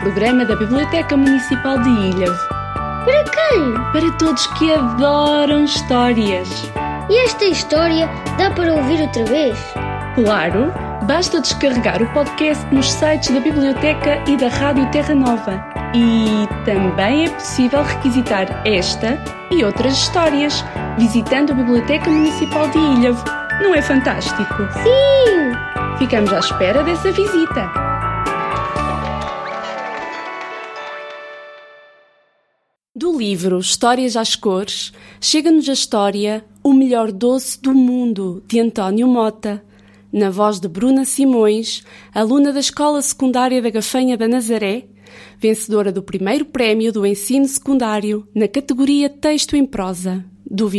programa da Biblioteca Municipal de Ilhavo. Para quem? Para todos que adoram histórias. E esta história dá para ouvir outra vez? Claro, basta descarregar o podcast nos sites da Biblioteca e da Rádio Terra Nova. E também é possível requisitar esta e outras histórias visitando a Biblioteca Municipal de Ilhavo. Não é fantástico? Sim! Ficamos à espera dessa visita. Do livro Histórias às Cores, chega-nos a história O Melhor Doce do Mundo, de António Mota, na voz de Bruna Simões, aluna da Escola Secundária da Gafanha da Nazaré, vencedora do primeiro prémio do ensino secundário na categoria Texto em Prosa, do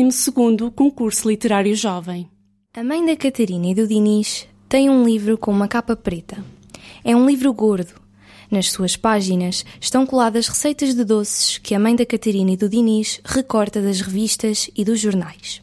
22º Concurso Literário Jovem. A mãe da Catarina e do Dinis tem um livro com uma capa preta. É um livro gordo. Nas suas páginas estão coladas receitas de doces que a mãe da Catarina e do Dinis recorta das revistas e dos jornais.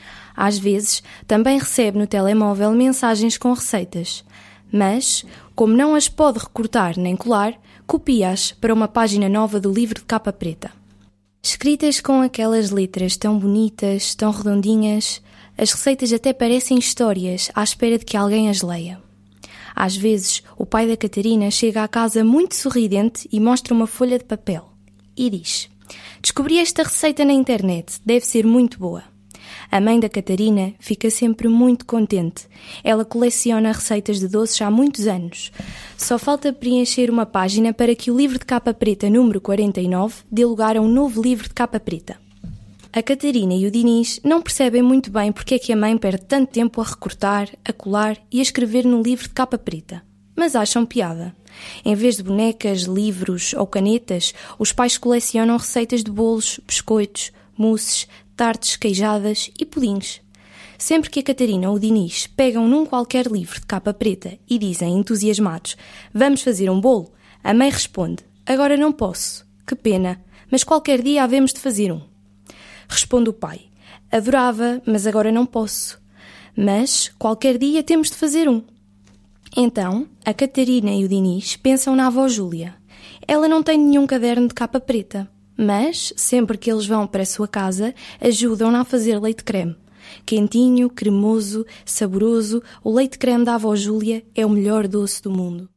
Às vezes, também recebe no telemóvel mensagens com receitas, mas, como não as pode recortar nem colar, copia-as para uma página nova do livro de capa preta. Escritas com aquelas letras tão bonitas, tão redondinhas, as receitas até parecem histórias à espera de que alguém as leia. Às vezes, o pai da Catarina chega à casa muito sorridente e mostra uma folha de papel. E diz: "Descobri esta receita na internet, deve ser muito boa." A mãe da Catarina fica sempre muito contente. Ela coleciona receitas de doces há muitos anos. Só falta preencher uma página para que o livro de capa preta número 49 dê lugar a um novo livro de capa preta. A Catarina e o Dinis não percebem muito bem porque é que a mãe perde tanto tempo a recortar, a colar e a escrever no livro de capa preta. Mas acham piada. Em vez de bonecas, livros ou canetas, os pais colecionam receitas de bolos, biscoitos, mousses, tartes queijadas e pudins. Sempre que a Catarina ou o Dinis pegam num qualquer livro de capa preta e dizem entusiasmados: "Vamos fazer um bolo?", a mãe responde: "Agora não posso. Que pena, mas qualquer dia havemos de fazer um." Responde o pai: "Adorava, mas agora não posso. Mas qualquer dia temos de fazer um." Então, a Catarina e o Dinis pensam na avó Júlia. Ela não tem nenhum caderno de capa preta, mas, sempre que eles vão para a sua casa, ajudam-na a fazer leite-creme. Quentinho, cremoso, saboroso, o leite-creme da avó Júlia é o melhor doce do mundo.